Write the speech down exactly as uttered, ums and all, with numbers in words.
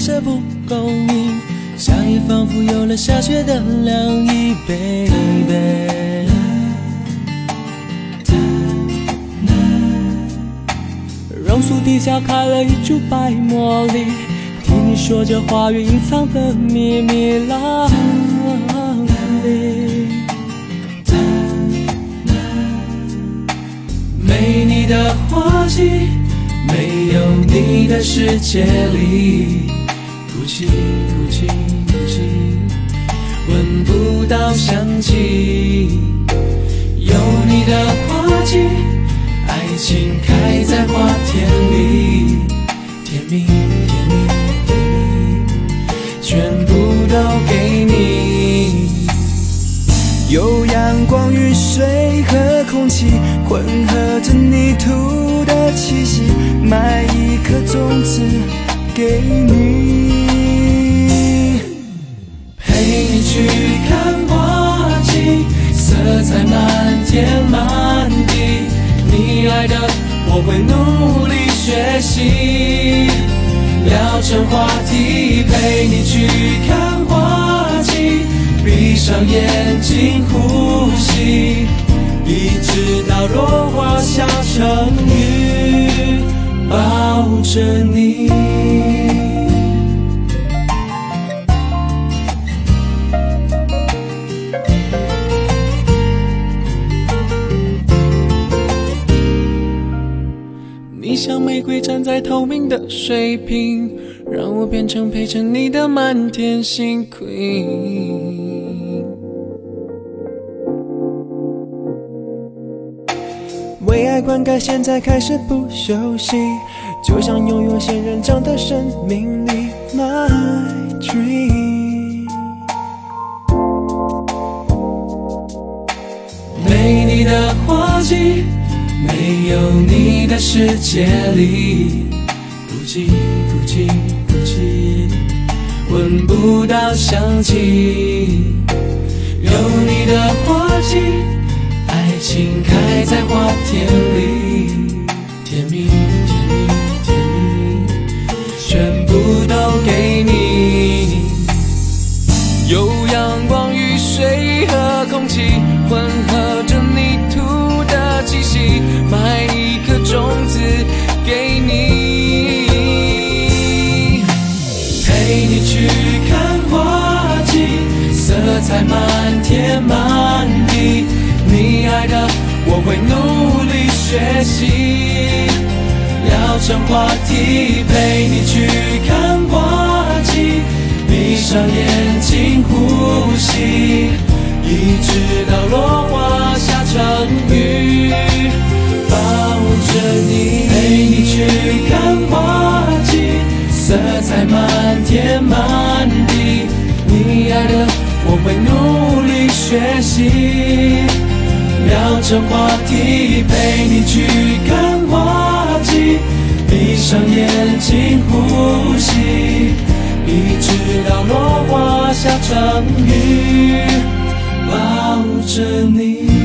舍不公平，夏夜仿佛有了下雪的凉意 ，baby。榕树底下开了一株白茉莉，听你说着花园隐藏的秘密啦哩。没你的花季，没有你的世界里，哭泣哭泣哭泣，闻不到香气。有你的花季，爱情开在花田里，甜蜜甜蜜甜蜜，全部都给你。有阳光、雨水和空气混合着泥土的气息，埋一颗种子给你，陪你去看花季，色彩满天满地，你爱的我会努力学习，聊成话题，陪你去看花季，闭上眼睛呼吸，一直到落花下成雨，抱着你。你像玫瑰站在透明的水瓶，让我变成陪着你的满天星 queen。为爱灌溉，现在开始不休息，就像拥有仙人掌的生命力 ，My dream。没你的花季，没有你的世界里，哭泣哭泣哭泣，闻不到香气。有你的花季，爱情开在花田里，甜蜜甜蜜甜蜜，全部都给你。有阳光、雨水和空气混合着泥土的气息，埋一颗种子给你，陪你去看花季，色彩满天满地，你爱的我会努力学习，聊成话题，陪你去看花季，闭上眼睛呼吸，一直到落花下成雨，抱着你，陪你去看花季，色彩满天满地，你爱的我会努力学习，聊成话题，陪你去看花季，闭上眼睛呼吸，一直到落花下成雨，抱着你。